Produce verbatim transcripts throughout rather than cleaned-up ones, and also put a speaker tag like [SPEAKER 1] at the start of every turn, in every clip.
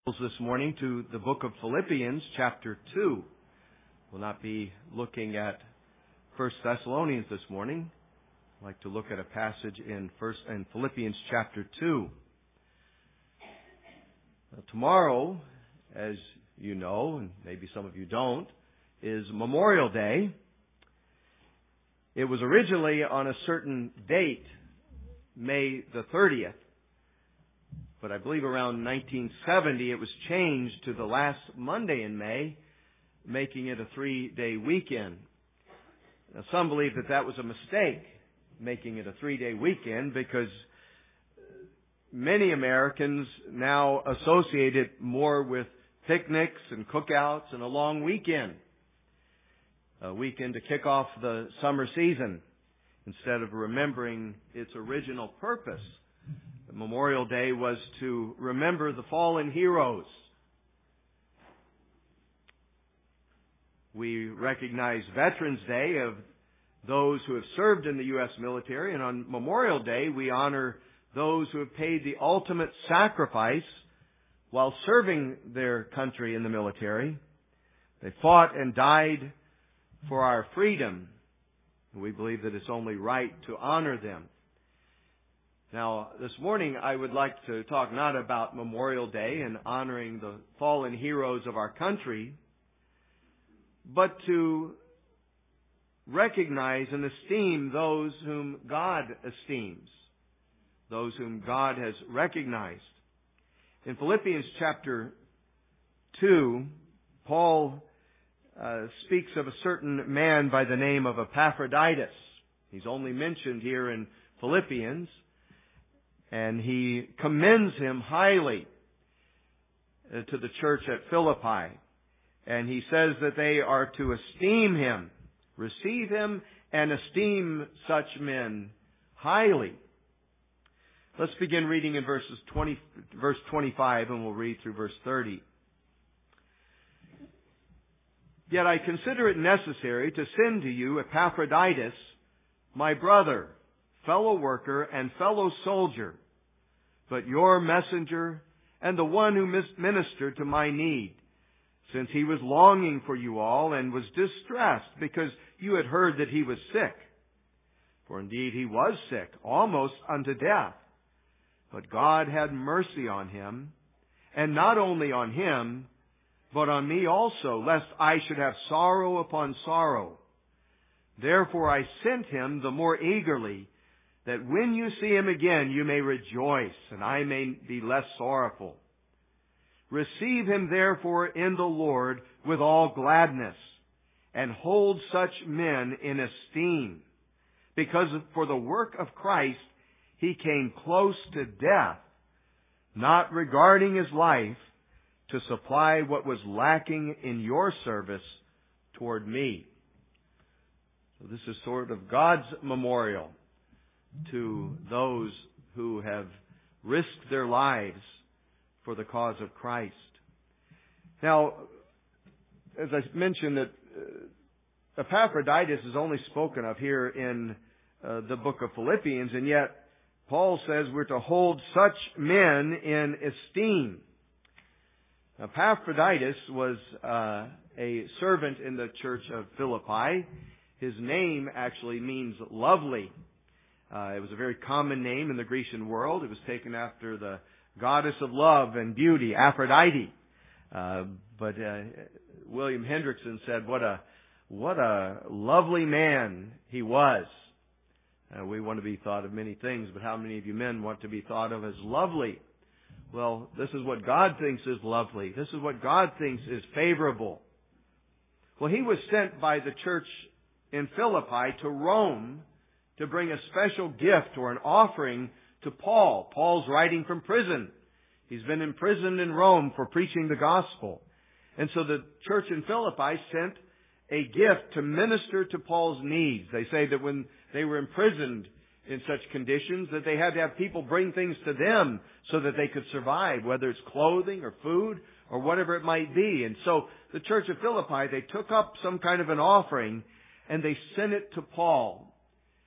[SPEAKER 1] This morning to the book of Philippians, chapter two. We'll not be looking at First Thessalonians this morning. I'd like to look at a passage in First and Philippians chapter two. Now, tomorrow, as you know, and maybe some of you don't, is Memorial Day. It was originally on a certain date, May the thirtieth. But I believe around nineteen seventy it was changed to the last Monday in May, making it a three-day weekend. Now, some believe that that was a mistake, making it a three-day weekend, because many Americans now associate it more with picnics and cookouts and a long weekend. A weekend to kick off the summer season, instead of remembering its original purpose. Memorial Day was to remember the fallen heroes. We recognize Veterans Day of those who have served in the U S military, and on Memorial Day we honor those who have paid the ultimate sacrifice while serving their country in the military. They fought and died for our freedom. We believe that it's only right to honor them. Now, this morning I would like to talk not about Memorial Day and honoring the fallen heroes of our country, but to recognize and esteem those whom God esteems, those whom God has recognized. In Philippians chapter two, Paul uh, speaks of a certain man by the name of Epaphroditus. He's only mentioned here in Philippians. And he commends him highly to the church at Philippi. And he says that they are to esteem him, receive him, and esteem such men highly. Let's begin reading in verses twenty, verse twenty-five, and we'll read through verse thirty. Yet I consider it necessary to send to you Epaphroditus, my brother, fellow worker and fellow soldier, but your messenger and the one who ministered to my need, since he was longing for you all and was distressed because you had heard that he was sick. For indeed he was sick, almost unto death. But God had mercy on him, and not only on him, but on me also, lest I should have sorrow upon sorrow. Therefore I sent him the more eagerly, that when you see him again, you may rejoice, and I may be less sorrowful. Receive him therefore in the Lord with all gladness, and hold such men in esteem, because for the work of Christ he came close to death, not regarding his life, to supply what was lacking in your service toward me. So this is sort of God's memorial to those who have risked their lives for the cause of Christ. Now, as I mentioned, that uh, Epaphroditus is only spoken of here in uh, the book of Philippians, and yet Paul says we're to hold such men in esteem. Epaphroditus was uh, a servant in the church of Philippi. His name actually means lovely. Uh, it was a very common name in the Grecian world. It was taken after the goddess of love and beauty, Aphrodite. Uh, but uh, William Hendrickson said, "What a what a lovely man he was." Uh, we want to be thought of many things, but how many of you men want to be thought of as lovely? Well, this is what God thinks is lovely. This is what God thinks is favorable. Well, he was sent by the church in Philippi to Rome to bring a special gift or an offering to Paul. Paul's writing from prison. He's been imprisoned in Rome for preaching the gospel. And so the church in Philippi sent a gift to minister to Paul's needs. They say that when they were imprisoned in such conditions, that they had to have people bring things to them so that they could survive, whether it's clothing or food or whatever it might be. And so the church of Philippi, they took up some kind of an offering and they sent it to Paul.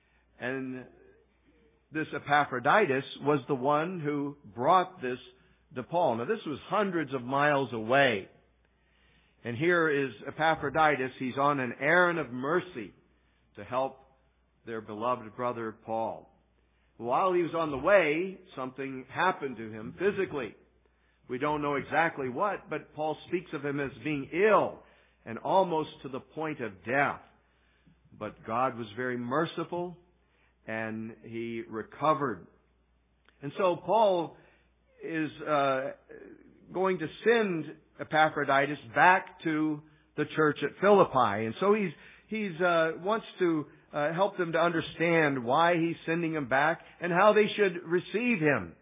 [SPEAKER 1] And this Epaphroditus was the one who brought this to Paul. Now, this was hundreds of miles away. And here is Epaphroditus. He's on an errand of mercy to help their beloved brother Paul. While he was on the way, something happened to him physically. We don't know exactly what, but Paul speaks of him as being ill and almost to the point of death. But God was very merciful, and he recovered. And so Paul is uh, going to send Epaphroditus back to the church at Philippi. And so he's he's uh, wants to uh, help them to understand why he's sending him back and how they should receive him.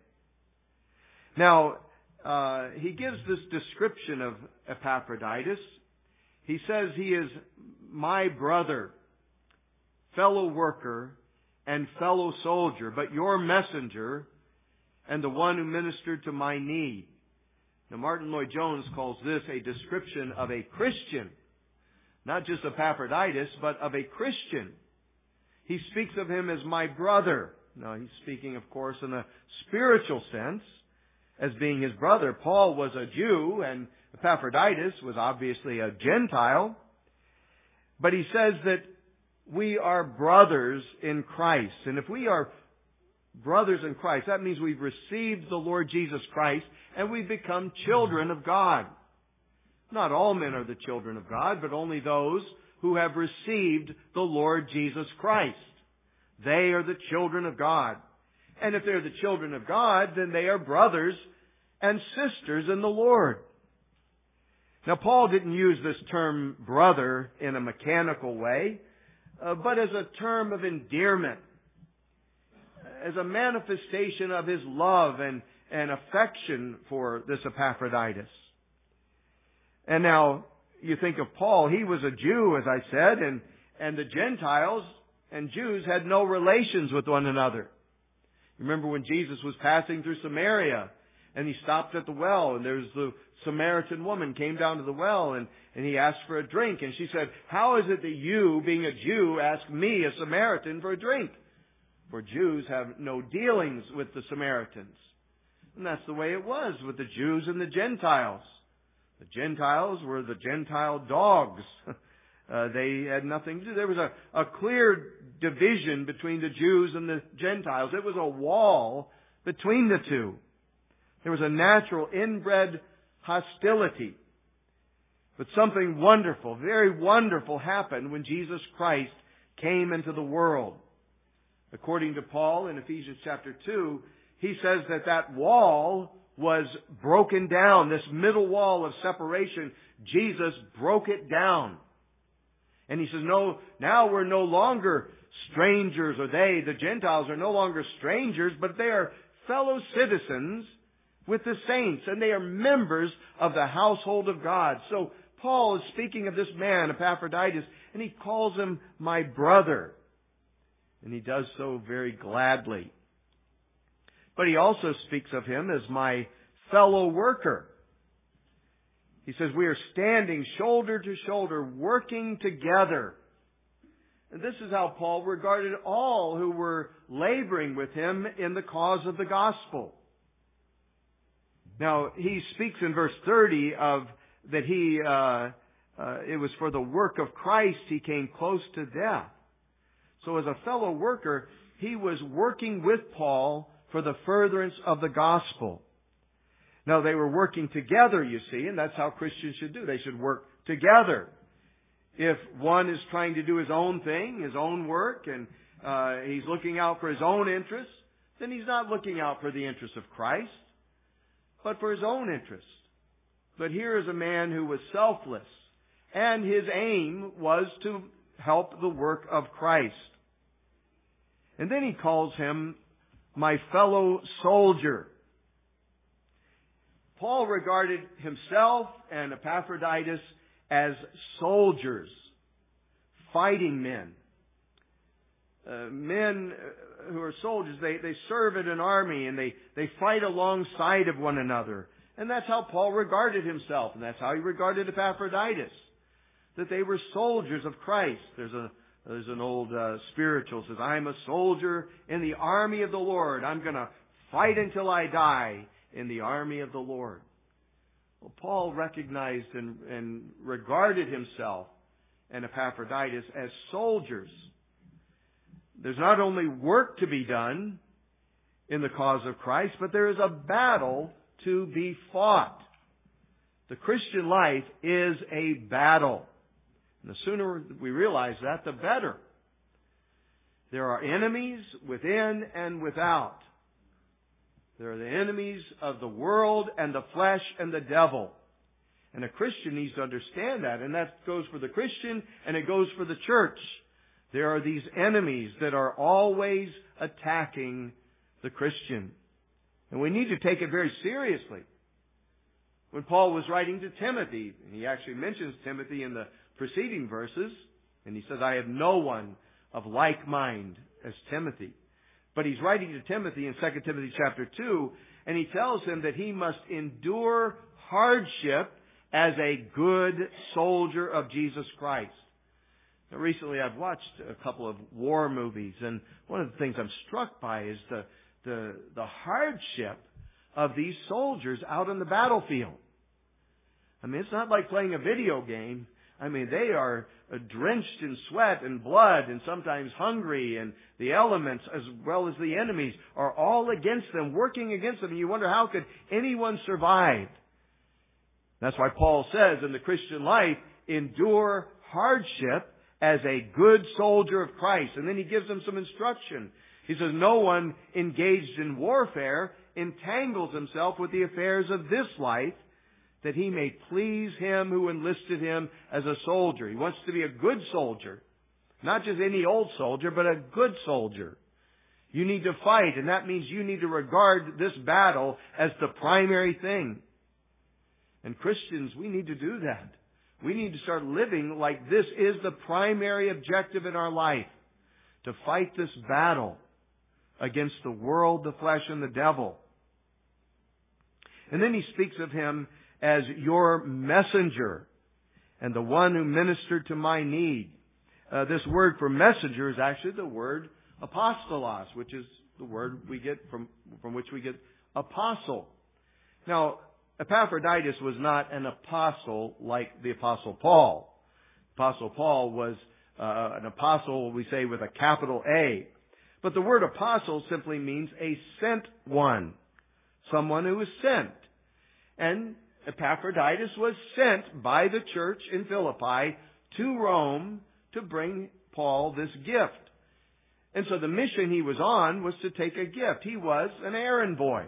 [SPEAKER 1] Now, uh, he gives this description of Epaphroditus. He says he is my brother, fellow worker, and fellow soldier, but your messenger and the one who ministered to my need. Now, Martin Lloyd-Jones calls this a description of a Christian. Not just Epaphroditus, but of a Christian. He speaks of him as my brother. Now, he's speaking, of course, in a spiritual sense, as being his brother. Paul was a Jew, and Epaphroditus was obviously a Gentile. But he says that we are brothers in Christ. And if we are brothers in Christ, that means we've received the Lord Jesus Christ and we've become children of God. Not all men are the children of God, but only those who have received the Lord Jesus Christ. They are the children of God. And if they're the children of God, then they are brothers and sisters in the Lord. Now, Paul didn't use this term brother in a mechanical way, uh, but as a term of endearment, as a manifestation of his love and, and affection for this Epaphroditus. And now, you think of Paul, he was a Jew, as I said, and, and the Gentiles and Jews had no relations with one another. Remember when Jesus was passing through Samaria, and he stopped at the well, and there's the Samaritan woman came down to the well, and, and he asked for a drink. And she said, how is it that you, being a Jew, ask me, a Samaritan, for a drink? For Jews have no dealings with the Samaritans. And that's the way it was with the Jews and the Gentiles. The Gentiles were the Gentile dogs. uh, they had nothing to do. There was a, a clear division between the Jews and the Gentiles. It was a wall between the two. There was a natural inbred hostility. But something wonderful, very wonderful happened when Jesus Christ came into the world. According to Paul in Ephesians chapter two, he says that that wall was broken down. This middle wall of separation, Jesus broke it down. And he says, no, now we're no longer strangers, or they, the Gentiles, are no longer strangers, but they are fellow citizens with the saints, and they are members of the household of God. So Paul is speaking of this man, Epaphroditus, and he calls him my brother. And he does so very gladly. But he also speaks of him as my fellow worker. He says we are standing shoulder to shoulder, working together. And this is how Paul regarded all who were laboring with him in the cause of the gospel. Now, he speaks in verse thirty of that he, uh, uh, it was for the work of Christ he came close to death. So as a fellow worker, he was working with Paul for the furtherance of the gospel. Now, they were working together, you see, and that's how Christians should do. They should work together. If one is trying to do his own thing, his own work, and uh, he's looking out for his own interests, then he's not looking out for the interests of Christ, but for his own interests. But here is a man who was selfless, and his aim was to help the work of Christ. And then he calls him my fellow soldier. Paul regarded himself and Epaphroditus as soldiers, fighting men. Uh, men who are soldiers, they, they serve in an army and they, they fight alongside of one another. And that's how Paul regarded himself, and that's how he regarded Epaphroditus, that they were soldiers of Christ. There's a There's an old uh, spiritual says, I'm a soldier in the army of the Lord. I'm going to fight until I die in the army of the Lord. Well, Paul recognized and, and regarded himself and Epaphroditus as soldiers. There's not only work to be done in the cause of Christ, but there is a battle to be fought. The Christian life is a battle. And the sooner we realize that, the better. There are enemies within and without. There are the enemies of the world and the flesh and the devil. And a Christian needs to understand that. And that goes for the Christian and it goes for the church. There are these enemies that are always attacking the Christian. And we need to take it very seriously. When Paul was writing to Timothy, and he actually mentions Timothy in the preceding verses, and he says, I have no one of like mind as Timothy. But he's writing to Timothy in Second Timothy chapter two, and he tells him that he must endure hardship as a good soldier of Jesus Christ. Now, recently I've watched a couple of war movies, and one of the things I'm struck by is the, the, the hardship of these soldiers out on the battlefield. I mean, it's not like playing a video game. I mean, they are drenched in sweat and blood and sometimes hungry, and the elements as well as the enemies are all against them, working against them. And you wonder, how could anyone survive? That's why Paul says in the Christian life, endure hardship as a good soldier of Christ. And then he gives them some instruction. He says, no one engaged in warfare entangles himself with the affairs of this life, that he may please him who enlisted him as a soldier. He wants to be a good soldier. Not just any old soldier, but a good soldier. You need to fight, and that means you need to regard this battle as the primary thing. And Christians, we need to do that. We need to start living like this is the primary objective in our life. To fight this battle against the world, the flesh, and the devil. And then he speaks of him as your messenger and the one who ministered to my need. Uh, this word for messenger is actually the word apostolos, which is the word we get from, from which we get apostle. Now, Epaphroditus was not an apostle like the Apostle Paul. Apostle Paul was uh, an apostle, we say, with a capital A. But the word apostle simply means a sent one. Someone who is sent. And Epaphroditus was sent by the church in Philippi to Rome to bring Paul this gift. And so the mission he was on was to take a gift. He was an errand boy.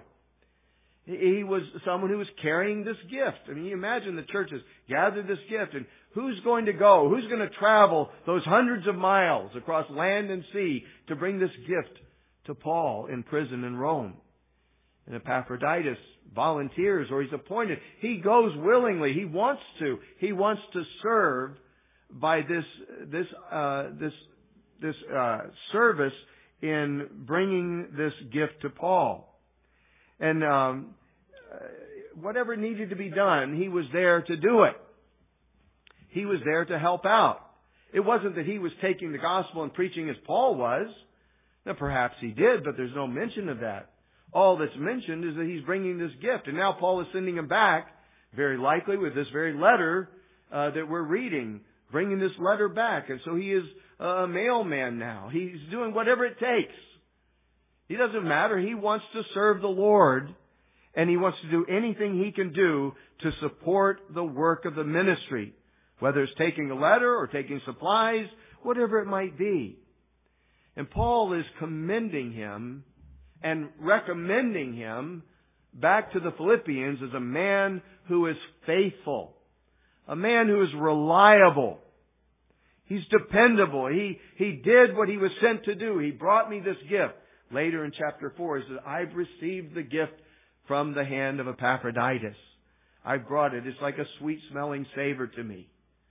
[SPEAKER 1] He was someone who was carrying this gift. I mean, you imagine the church has gathered this gift, and who's going to go? Who's going to travel those hundreds of miles across land and sea to bring this gift to Paul in prison in Rome? And Epaphroditus volunteers, or he's appointed. He goes willingly. He wants to. He wants to serve by this this uh, this this uh, service in bringing this gift to Paul. And um, whatever needed to be done, he was there to do it. He was there to help out. It wasn't that he was taking the gospel and preaching as Paul was. Now, perhaps he did, but there's no mention of that. All that's mentioned is that he's bringing this gift. And now Paul is sending him back, very likely with this very letter uh, that we're reading, bringing this letter back. And so he is a mailman now. He's doing whatever it takes. He doesn't matter. He wants to serve the Lord, and he wants to do anything he can do to support the work of the ministry, whether it's taking a letter or taking supplies, whatever it might be. And Paul is commending him and recommending him back to the Philippians as a man who is faithful, a man who is reliable. He's dependable. He, he did what he was sent to do. He brought me this gift. Later in chapter four, he says, I've received the gift from the hand of Epaphroditus. I've brought it. It's like a sweet-smelling savor to me.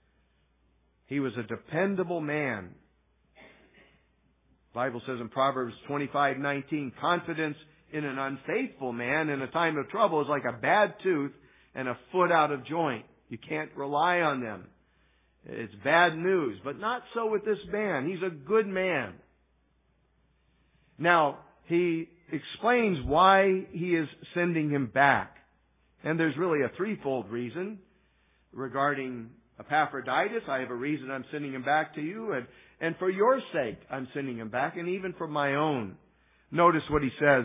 [SPEAKER 1] He was a dependable man. The Bible says in Proverbs twenty-five nineteen, confidence in an unfaithful man in a time of trouble is like a bad tooth and a foot out of joint. You can't rely on them. It's bad news. But not so with this man. He's a good man. Now, he explains why he is sending him back. And there's really a threefold reason regarding Epaphroditus. I have a reason I'm sending him back to you, and, and for your sake I'm sending him back, and even for my own. Notice what he says.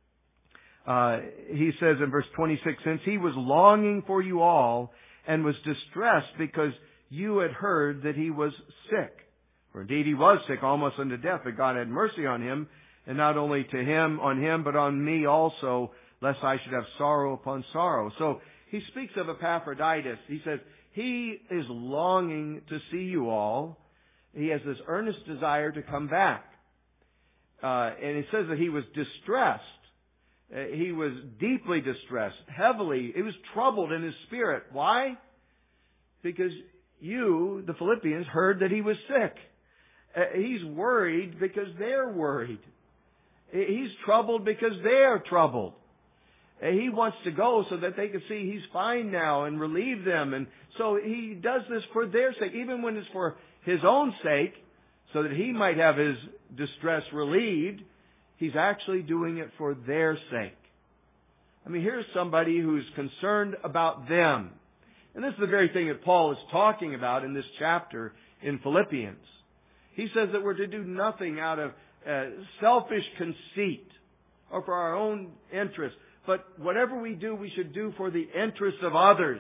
[SPEAKER 1] Uh, he says in verse twenty-six, since he was longing for you all and was distressed because you had heard that he was sick. For indeed he was sick almost unto death, but God had mercy on him, and not only to him, on him, but on me also, lest I should have sorrow upon sorrow. So he speaks of Epaphroditus. He says he is longing to see you all. He has this earnest desire to come back. Uh, and it says that he was distressed. Uh, he was deeply distressed, heavily. He was troubled in his spirit. Why? Because you, the Philippians, heard that he was sick. Uh, he's worried because they're worried. He's troubled because they're troubled. He wants to go so that they can see he's fine now and relieve them. And so he does this for their sake, even when it's for his own sake, so that he might have his distress relieved. He's actually doing it for their sake. I mean, here's somebody who's concerned about them. And this is the very thing that Paul is talking about in this chapter in Philippians. He says that we're to do nothing out of uh, selfish conceit or for our own interest. But whatever we do, we should do for the interest of others.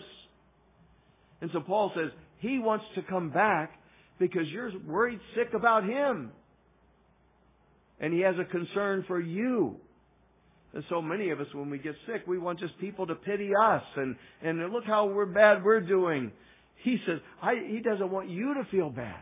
[SPEAKER 1] And so Paul says he wants to come back because you're worried sick about him. And he has a concern for you. And so many of us, when we get sick, we want just people to pity us. And, and look how we're bad we're doing. He says I, he doesn't want you to feel bad.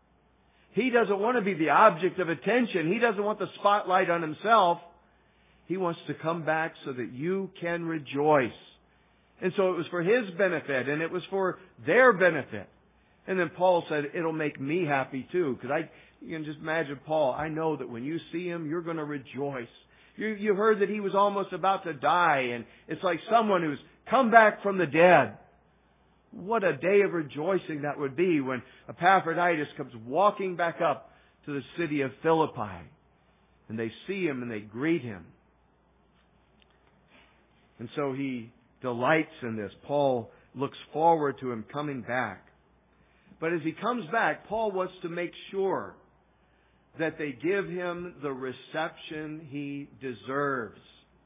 [SPEAKER 1] He doesn't want to be the object of attention. He doesn't want the spotlight on himself. He wants to come back so that you can rejoice. And so it was for his benefit, and it was for their benefit. And then Paul said, it'll make me happy too. Because I, you can just imagine Paul, I know that when you see him, you're going to rejoice. You, you heard that he was almost about to die, and it's like someone who's come back from the dead. What a day of rejoicing that would be when Epaphroditus comes walking back up to the city of Philippi. And they see him and they greet him. And so he delights in this. Paul looks forward to him coming back. But as he comes back, Paul wants to make sure that they give him the reception he deserves.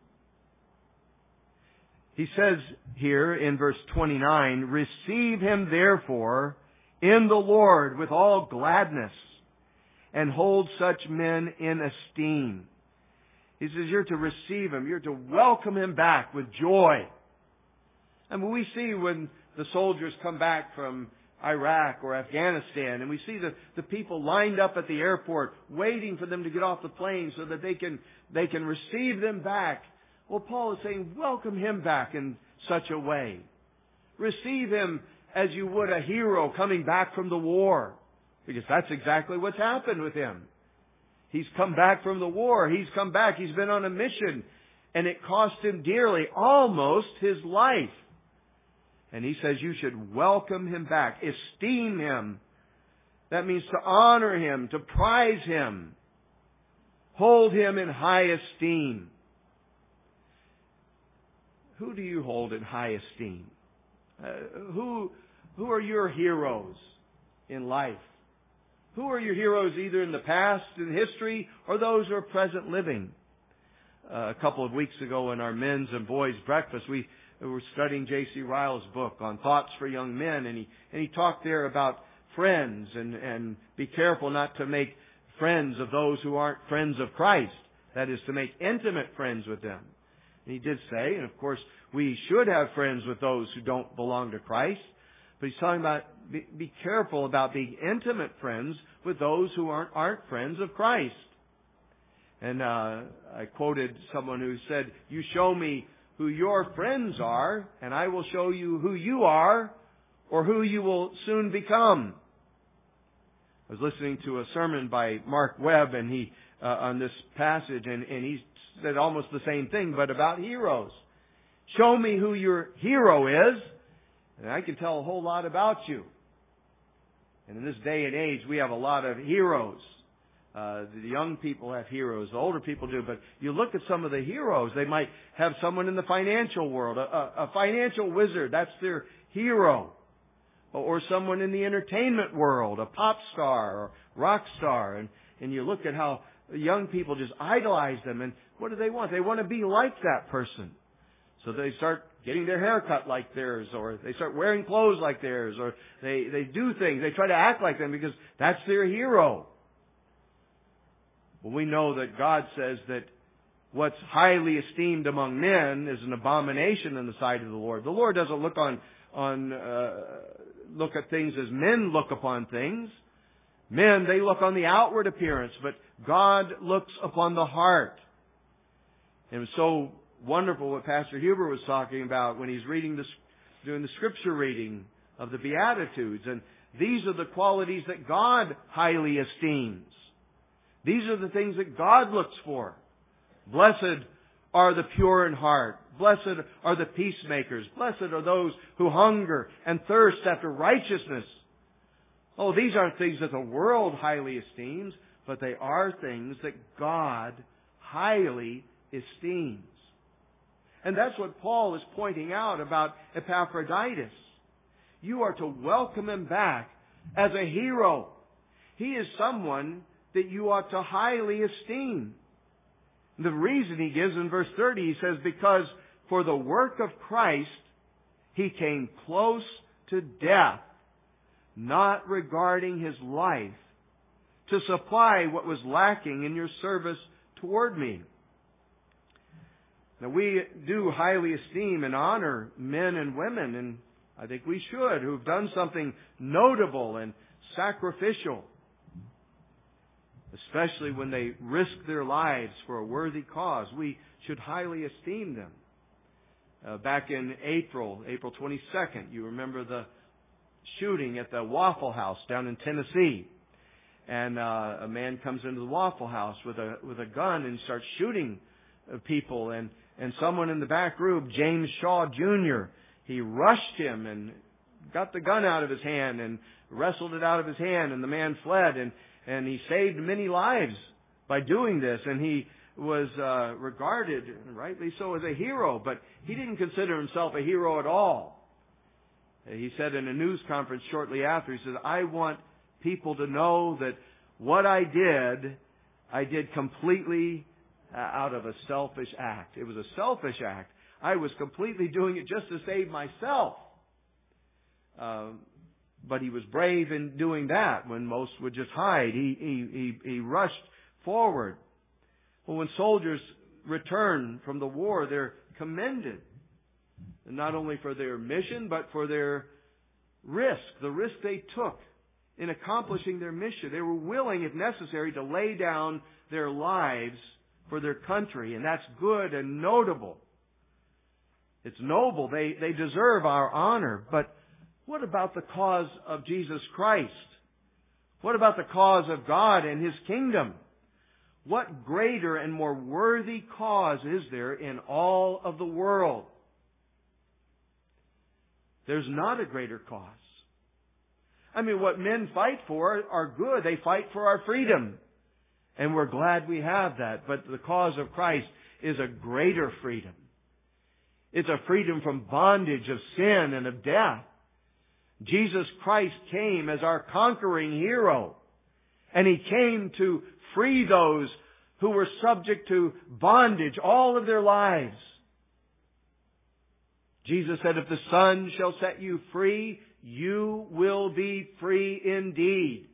[SPEAKER 1] He says here in verse twenty-nine, receive him therefore in the Lord with all gladness, and hold such men in esteem. He says you're to receive him. You're to welcome him back with joy. And when we see when the soldiers come back from Iraq or Afghanistan, and we see the, the people lined up at the airport waiting for them to get off the plane so that they can, they can receive them back. Well, Paul is saying, welcome him back in such a way. Receive him as you would a hero coming back from the war. Because that's exactly what's happened with him. He's come back from the war. He's come back. He's been on a mission. And it cost him dearly, almost his life. And he says you should welcome him back. Esteem him. That means to honor him, to prize him. Hold him in high esteem. Who do you hold in high esteem? Uh, who, who are your heroes in life? Who are your heroes either in the past, in history, or those who are present living? Uh, a couple of weeks ago in our men's and boys' breakfast, we were studying J C Ryle's book on Thoughts for Young Men, and he, and he talked there about friends and, and be careful not to make friends of those who aren't friends of Christ. That is, to make intimate friends with them. And he did say, and of course, we should have friends with those who don't belong to Christ. But he's talking about be, be careful about being intimate friends with those who aren't, aren't friends of Christ. And uh, I quoted someone who said, you show me who your friends are, and I will show you who you are, or who you will soon become. I was listening to a sermon by Mark Webb, and he uh, on this passage, and, and he said almost the same thing, but about heroes. Show me who your hero is, and I can tell a whole lot about you. And in this day and age, we have a lot of heroes. Uh, the young people have heroes, the older people do, but you look at some of the heroes, they might have someone in the financial world, a, a, a financial wizard, that's their hero. Or someone in the entertainment world, a pop star or rock star, and, and you look at how young people just idolize them, and what do they want? They want to be like that person. So they start getting their hair cut like theirs, or they start wearing clothes like theirs, or they, they do things, they try to act like them because that's their hero. Well, we know that God says that what's highly esteemed among men is an abomination in the sight of the Lord. The Lord doesn't look on, on, uh, look at things as men look upon things. Men, they look on the outward appearance, but God looks upon the heart. And it was so wonderful what Pastor Huber was talking about when he's reading this, doing the scripture reading of the Beatitudes. And these are the qualities that God highly esteems. These are the things that God looks for. Blessed are the pure in heart. Blessed are the peacemakers. Blessed are those who hunger and thirst after righteousness. Oh, these aren't things that the world highly esteems, but they are things that God highly esteems. And that's what Paul is pointing out about Epaphroditus. You are to welcome him back as a hero. He is someone that you ought to highly esteem. The reason he gives in verse thirty, he says, because for the work of Christ, he came close to death, not regarding his life, to supply what was lacking in your service toward me. Now, we do highly esteem and honor men and women, and I think we should, who've done something notable and sacrificial, especially when they risk their lives for a worthy cause. We should highly esteem them. Uh, back in April, April twenty-second, you remember the shooting at the Waffle House down in Tennessee. And uh, a man comes into the Waffle House with a with a gun and starts shooting uh, people. And, and someone in the back room, James Shaw Junior, he rushed him and got the gun out of his hand and wrestled it out of his hand, and the man fled. And And he saved many lives by doing this. And he was uh, regarded, rightly so, as a hero. But he didn't consider himself a hero at all. He said in a news conference shortly after, he said, I want people to know that what I did, I did completely uh, out of a selfish act. It was a selfish act. I was completely doing it just to save myself. Um, But he was brave in doing that when most would just hide. He, he, he, he rushed forward. Well, when soldiers return from the war, they're commended. And not only for their mission, but for their risk, the risk they took in accomplishing their mission. They were willing, if necessary, to lay down their lives for their country. And that's good and notable. It's noble. They, they deserve our honor. But what about the cause of Jesus Christ? What about the cause of God and His kingdom? What greater and more worthy cause is there in all of the world? There's not a greater cause. I mean, what men fight for are good. They fight for our freedom. And we're glad we have that. But the cause of Christ is a greater freedom. It's a freedom from bondage of sin and of death. Jesus Christ came as our conquering hero. And He came to free those who were subject to bondage all of their lives. Jesus said, if the Son shall set you free, you will be free indeed.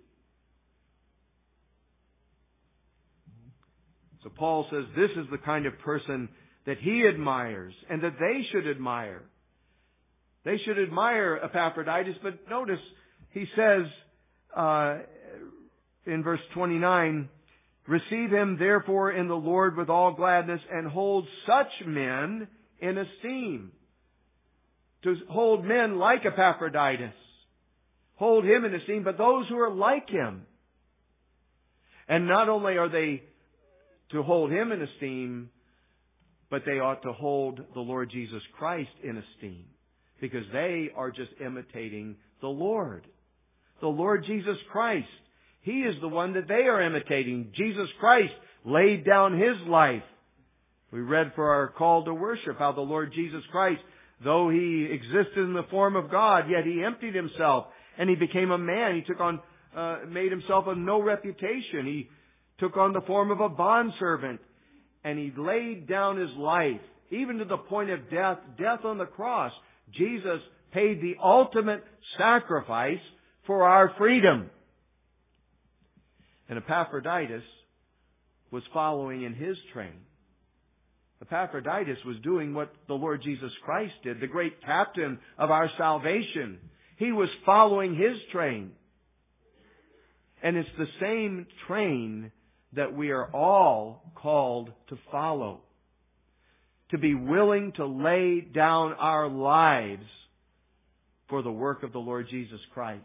[SPEAKER 1] So Paul says this is the kind of person that he admires and that they should admire. They should admire Epaphroditus, but notice he says uh, in verse twenty-nine, receive him therefore in the Lord with all gladness and hold such men in esteem. To hold men like Epaphroditus. Hold him in esteem, but those who are like him. And not only are they to hold him in esteem, but they ought to hold the Lord Jesus Christ in esteem. Because they are just imitating the Lord. The Lord Jesus Christ. He is the one that they are imitating. Jesus Christ laid down His life. We read for our call to worship how the Lord Jesus Christ, though He existed in the form of God, yet He emptied Himself and He became a man. He took on, uh, made Himself of no reputation. He took on the form of a bondservant and He laid down His life, even to the point of death, death on the cross. Jesus paid the ultimate sacrifice for our freedom. And Epaphroditus was following in His train. Epaphroditus was doing what the Lord Jesus Christ did, the great captain of our salvation. He was following His train. And it's the same train that we are all called to follow. To be willing to lay down our lives for the work of the Lord Jesus Christ.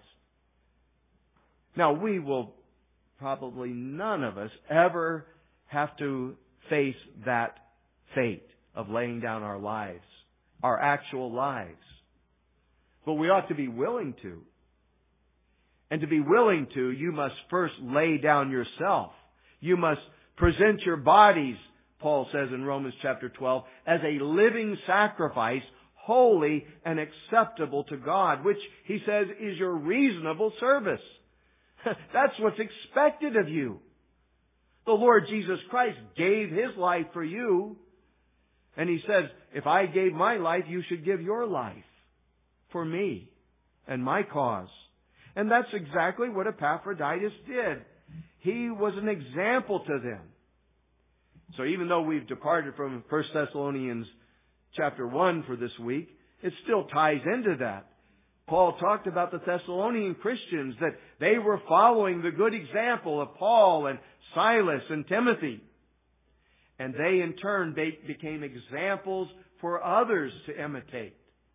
[SPEAKER 1] Now, we will probably none of us ever have to face that fate of laying down our lives, our actual lives. But we ought to be willing to. And to be willing to, you must first lay down yourself. You must present your bodies, Paul says in Romans chapter twelve, as a living sacrifice, holy and acceptable to God, which he says is your reasonable service. That's what's expected of you. The Lord Jesus Christ gave His life for you. And He says, if I gave my life, you should give your life for me and my cause. And that's exactly what Epaphroditus did. He was an example to them. So even though we've departed from First Thessalonians chapter one for this week, it still ties into that. Paul talked about the Thessalonian Christians, that they were following the good example of Paul and Silas and Timothy. And they in turn they became examples for others to imitate.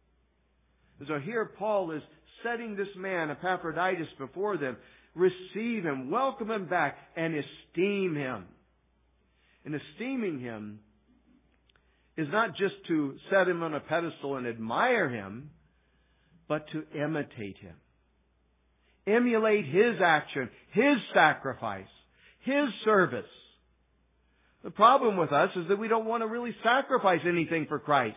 [SPEAKER 1] So here Paul is setting this man, Epaphroditus, before them. Receive him, welcome him back, and esteem him. And esteeming him is not just to set him on a pedestal and admire him, but to imitate him. Emulate his action, his sacrifice, his service. The problem with us is that we don't want to really sacrifice anything for Christ.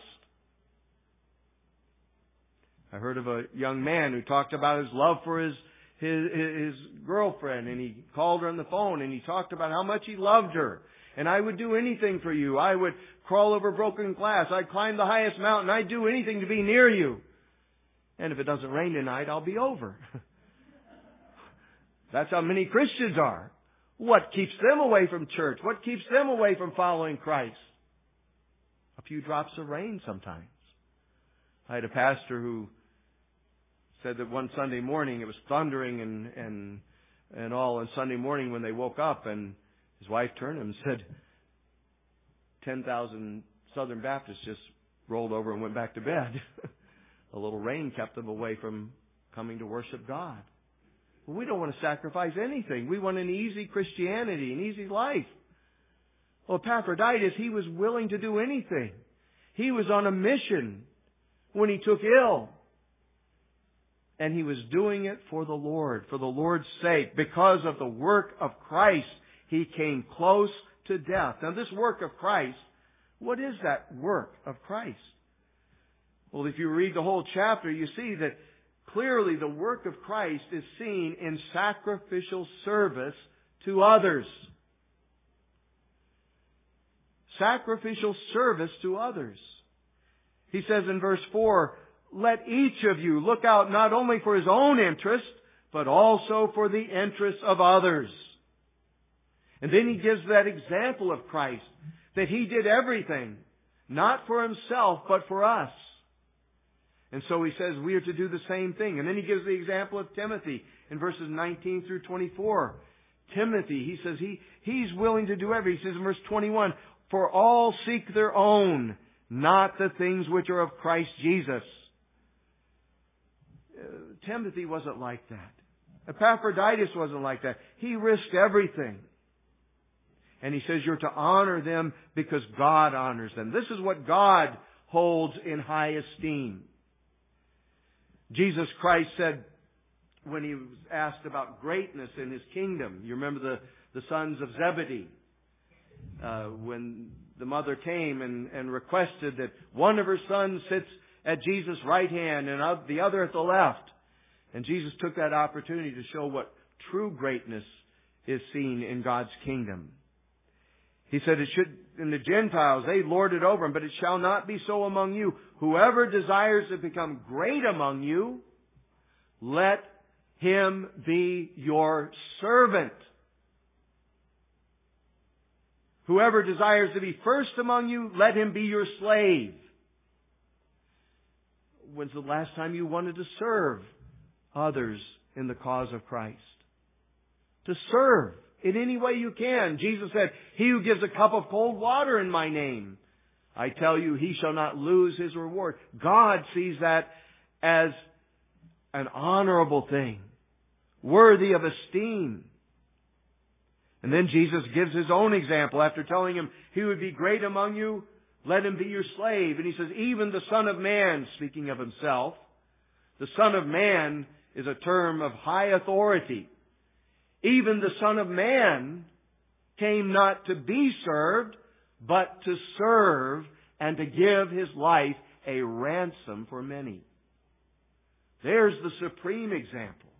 [SPEAKER 1] I heard of a young man who talked about his love for his, his, his girlfriend, and he called her on the phone and he talked about how much he loved her. And I would do anything for you. I would crawl over broken glass. I'd climb the highest mountain. I'd do anything to be near you. And if it doesn't rain tonight, I'll be over. That's how many Christians are. What keeps them away from church? What keeps them away from following Christ? A few drops of rain sometimes. I had a pastor who said that one Sunday morning it was thundering and and and all, and Sunday morning when they woke up and his wife turned to him and said, ten thousand Southern Baptists just rolled over and went back to bed. A little rain kept them away from coming to worship God. Well, we don't want to sacrifice anything. We want an easy Christianity, an easy life. Well, Epaphroditus, he was willing to do anything. He was on a mission when he took ill. And he was doing it for the Lord, for the Lord's sake. Because of the work of Christ, he came close to death. Now, this work of Christ, what is that work of Christ? Well, if you read the whole chapter, you see that clearly the work of Christ is seen in sacrificial service to others. Sacrificial service to others. He says in verse four, let each of you look out not only for his own interest, but also for the interests of others. And then he gives that example of Christ, that he did everything, not for himself, but for us. And so he says we are to do the same thing. And then he gives the example of Timothy in verses nineteen through twenty-four. Timothy, he says he, he's willing to do everything. He says in verse twenty-one, for all seek their own, not the things which are of Christ Jesus. Uh, Timothy wasn't like that. Epaphroditus wasn't like that. He risked everything. And he says you're to honor them because God honors them. This is what God holds in high esteem. Jesus Christ said, when he was asked about greatness in his kingdom. You remember the, the sons of Zebedee. Uh, when the mother came and, and requested that one of her sons sits at Jesus' right hand and the other at the left. And Jesus took that opportunity to show what true greatness is seen in God's kingdom. He said it should, in the Gentiles, they lord it over them, but it shall not be so among you. Whoever desires to become great among you, let him be your servant. Whoever desires to be first among you, let him be your slave. When's the last time you wanted to serve others in the cause of Christ? To serve in any way you can. Jesus said, he who gives a cup of cold water in my name, I tell you, he shall not lose his reward. God sees that as an honorable thing, worthy of esteem. And then Jesus gives his own example after telling him he would be great among you. Let him be your slave. And he says, even the Son of Man, speaking of himself, the Son of Man is a term of high authority. Even the Son of Man came not to be served, but to serve and to give his life a ransom for many. There's the supreme example.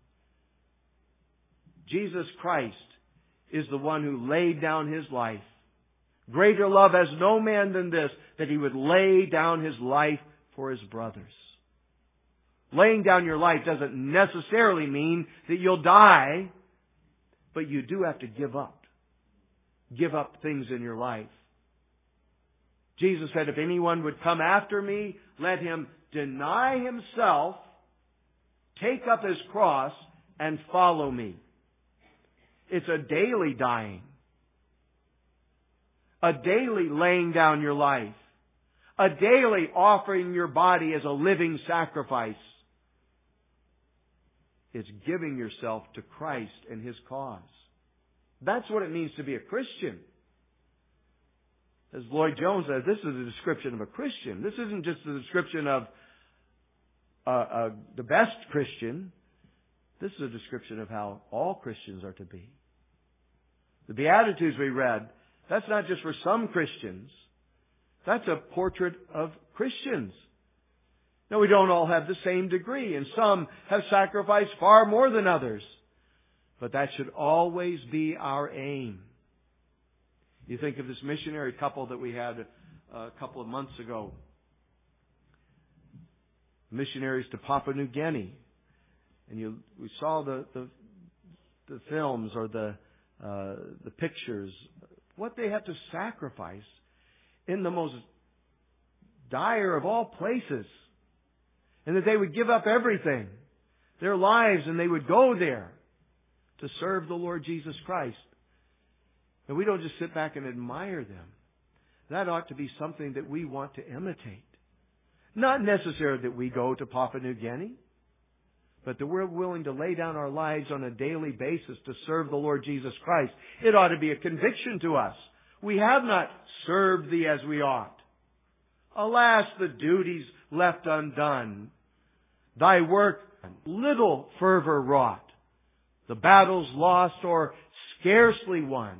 [SPEAKER 1] Jesus Christ is the one who laid down his life. Greater love has no man than this, that he would lay down his life for his brothers. Laying down your life doesn't necessarily mean that you'll die, but you do have to give up. Give up things in your life. Jesus said, if anyone would come after me, let him deny himself, take up his cross, and follow me. It's a daily dying. A daily laying down your life. A daily offering your body as a living sacrifice. It's giving yourself to Christ and his cause. That's what it means to be a Christian. As Lloyd Jones says, this is a description of a Christian. This isn't just a description of uh, uh, the best Christian. This is a description of how all Christians are to be. The Beatitudes we read, that's not just for some Christians. That's a portrait of Christians. Now, we don't all have the same degree, and some have sacrificed far more than others. But that should always be our aim. You think of this missionary couple that we had a couple of months ago. Missionaries to Papua New Guinea. And you, we saw the, the, the films or the, uh, the pictures, what they have to sacrifice in the most dire of all places. And that they would give up everything, their lives, and they would go there to serve the Lord Jesus Christ. And we don't just sit back and admire them. That ought to be something that we want to imitate. Not necessarily that we go to Papua New Guinea, but that we're willing to lay down our lives on a daily basis to serve the Lord Jesus Christ. It ought to be a conviction to us. We have not served thee as we ought. Alas, the duties left undone. Thy work little fervor wrought. The battles lost or scarcely won.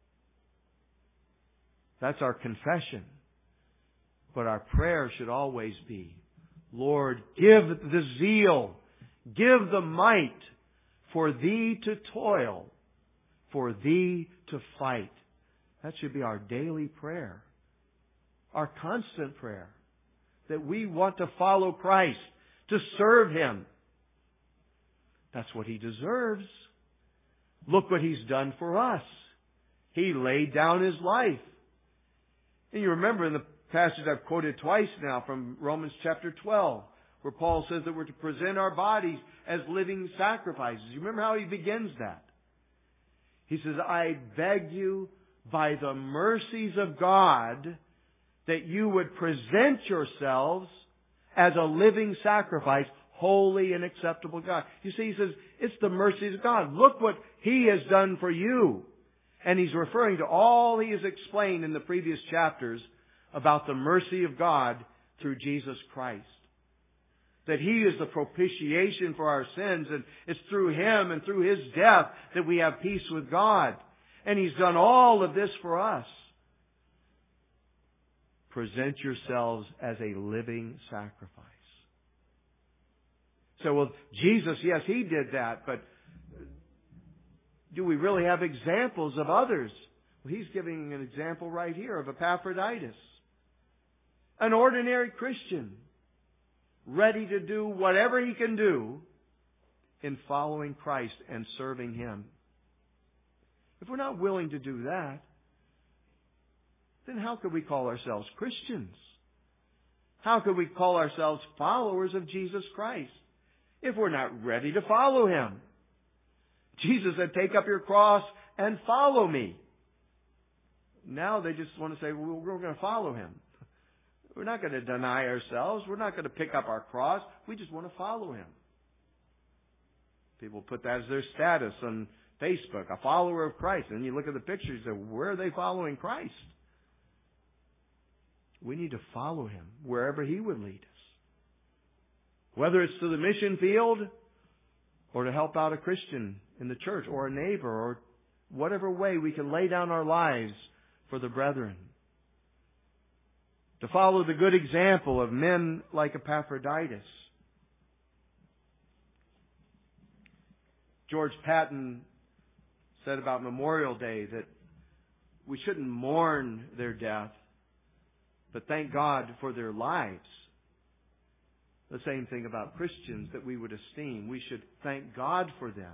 [SPEAKER 1] That's our confession. But our prayer should always be, Lord, give the zeal, give the might for thee to toil, for thee to fight. That should be our daily prayer, our constant prayer, that we want to follow Christ, to serve him. That's what he deserves. Look what he's done for us. He laid down his life. And you remember in the passage I've quoted twice now from Romans chapter twelve, where Paul says that we're to present our bodies as living sacrifices. You remember how he begins that? He says, I beg you by the mercies of God that you would present yourselves as a living sacrifice, holy and acceptable to God. You see, he says, it's the mercies of God. Look what he has done for you. And he's referring to all he has explained in the previous chapters about the mercy of God through Jesus Christ. that He is the propitiation for our sins, and it's through Him and through His death that we have peace with God. And He's done all of this for us. Present yourselves as a living sacrifice. So, well, Jesus, yes, He did that, but do we really have examples of others? Well, He's giving an example right here of Epaphroditus. An ordinary Christian, ready to do whatever he can do in following Christ and serving Him. If we're not willing to do that, then how could we call ourselves Christians? How could we call ourselves followers of Jesus Christ if we're not ready to follow Him? Jesus said, take up your cross and follow me. Now they just want to say, well, we're going to follow Him. We're not going to deny ourselves. We're not going to pick up our cross. We just want to follow Him. People put that as their status on Facebook, a follower of Christ. And you look at the pictures and say, where are they following Christ? We need to follow Him wherever He would lead us. Whether it's to the mission field or to help out a Christian in the church or a neighbor or whatever way we can lay down our lives for the brethren. To follow the good example of men like Epaphroditus. George Patton said about Memorial Day that we shouldn't mourn their death, but thank God for their lives. The same thing about Christians that we would esteem. We should thank God for them.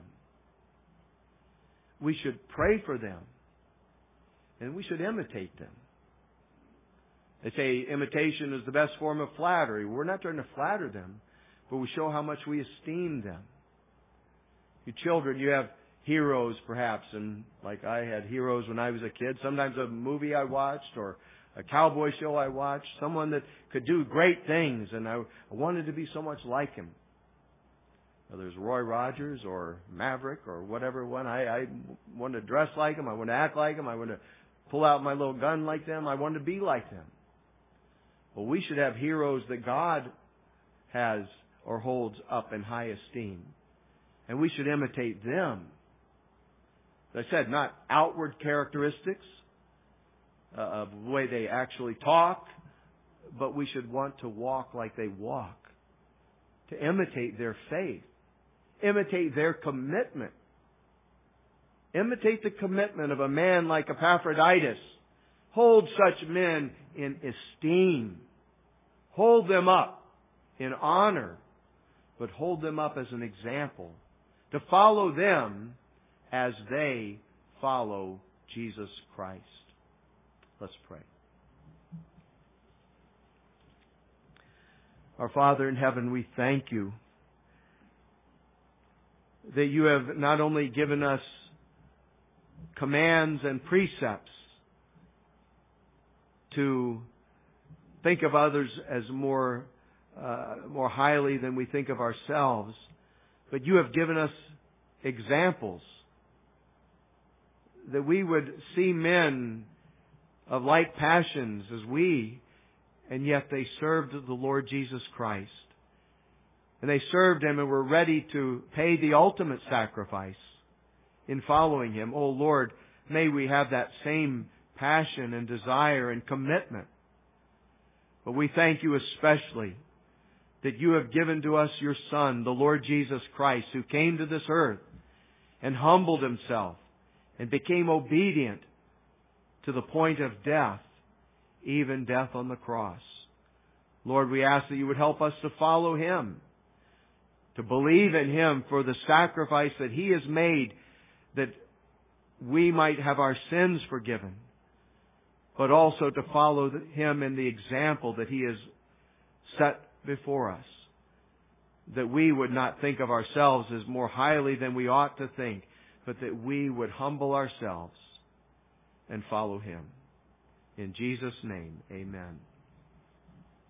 [SPEAKER 1] We should pray for them. And we should imitate them. They say imitation is the best form of flattery. We're not trying to flatter them, but we show how much we esteem them. You children, you have heroes perhaps, and like I had heroes when I was a kid. Sometimes a movie I watched or a cowboy show I watched, someone that could do great things, and I wanted to be so much like him. Whether it's Roy Rogers or Maverick or whatever one, I, I wanted to dress like him. I wanted to act like him. I wanted to pull out my little gun like them. I wanted to be like them. Well, we should have heroes that God has or holds up in high esteem. And we should imitate them. As I said, not outward characteristics uh, of the way they actually talk, but we should want to walk like they walk. To imitate their faith. Imitate their commitment. Imitate the commitment of a man like Epaphroditus. Hold such men in esteem. Hold them up in honor, but hold them up as an example. To follow them as they follow Jesus Christ. Let's pray. Our Father in heaven, we thank You that You have not only given us commands and precepts to think of others as more uh, more highly than we think of ourselves, but You have given us examples that we would see men of like passions as we, and yet they served the Lord Jesus Christ. And they served Him and were ready to pay the ultimate sacrifice in following Him. Oh Lord, may we have that same passion and desire and commitment. But we thank You especially that You have given to us Your Son, the Lord Jesus Christ, who came to this earth and humbled Himself and became obedient to the point of death, even death on the cross. Lord, we ask that You would help us to follow Him, to believe in Him for the sacrifice that He has made that we might have our sins forgiven, but also to follow Him in the example that He has set before us, that we would not think of ourselves as more highly than we ought to think, but that we would humble ourselves and follow Him. In Jesus' name, amen.